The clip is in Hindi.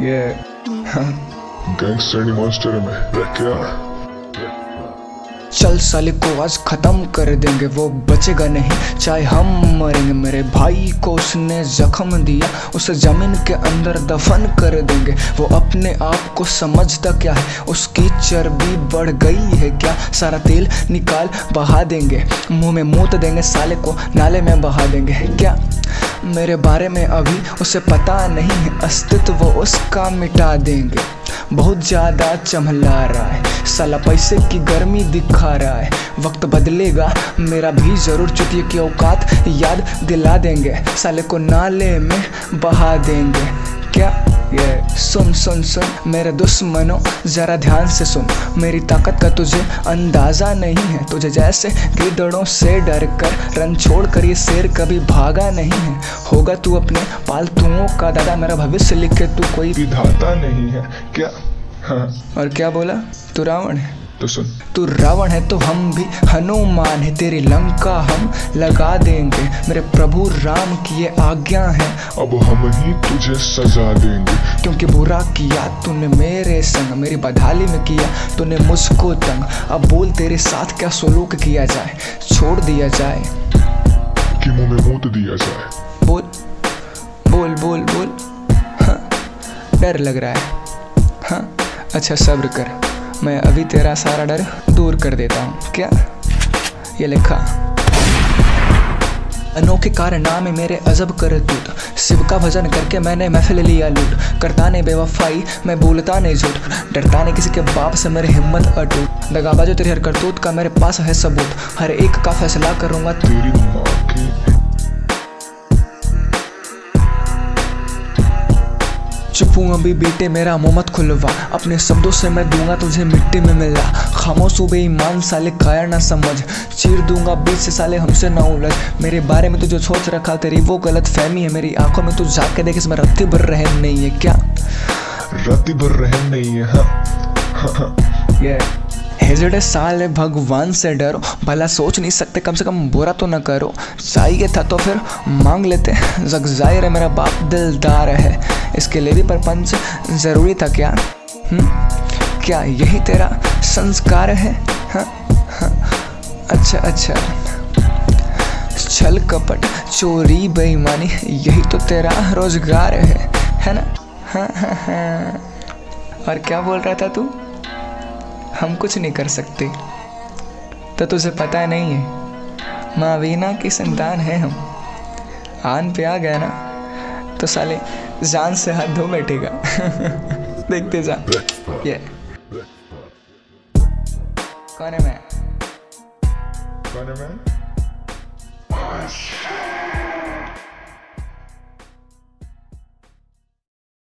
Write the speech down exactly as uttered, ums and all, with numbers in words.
ये गैंगस्टर मॉन्स्टर में रख क्या। चल साले को आज खत्म कर देंगे, वो बचेगा नहीं चाहे हम मरेंगे। मेरे भाई को उसने जख्म दिया, उसे जमीन के अंदर दफन कर देंगे। वो अपने आप को समझता क्या है, उसकी चर्बी बढ़ गई है क्या। सारा तेल निकाल बहा देंगे, मुंह में मूत देंगे, साले को नाले में बहा देंगे क्या। मेरे बारे में अभी उसे पता नहीं है, अस्तित्व उसका मिटा देंगे। बहुत ज़्यादा चमला रहा है साला, पैसे की गर्मी दिखा रहा है। वक्त बदलेगा मेरा भी ज़रूर, चुतिए की औकात याद दिला देंगे। साले को नाले में बहा देंगे क्या। ये सुन सुन सुन मेरे दुश्मनों ज़रा ध्यान से सुन, मेरी ताकत का तुझे अंदाज़ा नहीं है। तुझे जैसे गिद्धड़ों से डर कर रन छोड़ कर ये शेर कभी भागा नहीं है। होगा तू अपने पालतुओं का दादा, मेरा भविष्य लिखे तू कोई विधाता नहीं है क्या। हाँ। और क्या बोला तू रावण है तो सुन, तू रावण है तो हम भी हनुमान है, तेरी लंका हम लगा देंगे। मेरे प्रभु राम की ये आज्ञा है, अब हम ही तुझे सजा देंगे। क्योंकि बुरा किया तूने मेरे संग, मेरी बदहाली में किया तूने मुझको तंग। अब बोल तेरे साथ क्या सलूक किया जाए, छोड़ दिया जाए कि मुंह में मूत दिया जाए। बोल बोल बोल बोल। हाँ, डर लग रहा है। हाँ अच्छा सब्र कर, मैं अभी तेरा सारा डर दूर कर देता हूँ क्या। ये लिखा अनोखे कारनामे मेरे अजब कर तूत, शिव का भजन करके मैंने महफिल लिया लूट। करता ने बेवफाई मैं बोलता नहीं झूठ, डरता नहीं किसी के बाप से मेरी हिम्मत अटूट। दगाबाजो तेरी हर करतूत का मेरे पास है सबूत, हर एक का फैसला करूँगा तेरी माँ की। चुप हूँ अभी बेटे मेरा मुँह मत खुलवा, अपने शब्दों से मैं दूंगा तुझे मिट्टी में मिला। खामोश हो बेईमान साले कायर ना समझ, चीर दूंगा बीच से साले हमसे ना उलझ। मेरे बारे में तू जो सोच रखा तेरी वो गलत फहमी है, मेरी आंखों में तू झाँक के देख इसमें रत्ती भर रहम नहीं है क्या। रत्ती भर रहम नहीं है। हाँ हाँ हाँ। ये हेजड़े साले भगवान से डरो, भला सोच नहीं सकते कम से कम बुरा तो न करो। चाहिए था तो फिर मांग लेते, जग जाहिर है मेरा बाप दिलदार है, इसके लिए भी परपंच ज़रूरी था क्या। हुँ? क्या यही तेरा संस्कार है। हाँ हाँ अच्छा अच्छा, छल कपट चोरी बेईमानी यही तो तेरा रोजगार है, है ना। हाँ हाँ हाँ। और क्या बोल रहा था तू, हम कुछ नहीं कर सकते तो तुझे पता नहीं है, माँ वीना की संतान है हम। आन पे आ गया ना तो साले जान से हाथ धो बैठेगा। देखते जा। ये कौन है मैं कौन है मैं?